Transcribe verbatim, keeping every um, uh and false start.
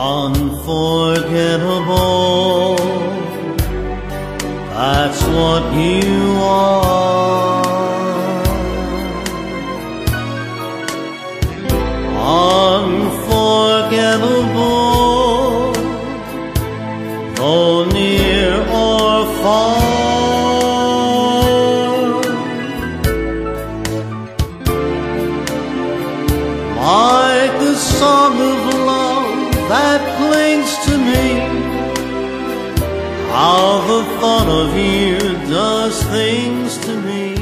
unforgettable. That's what you are. Unforgettable, though near or far. Like the song of love that clings to me, how the thought of you does things to me.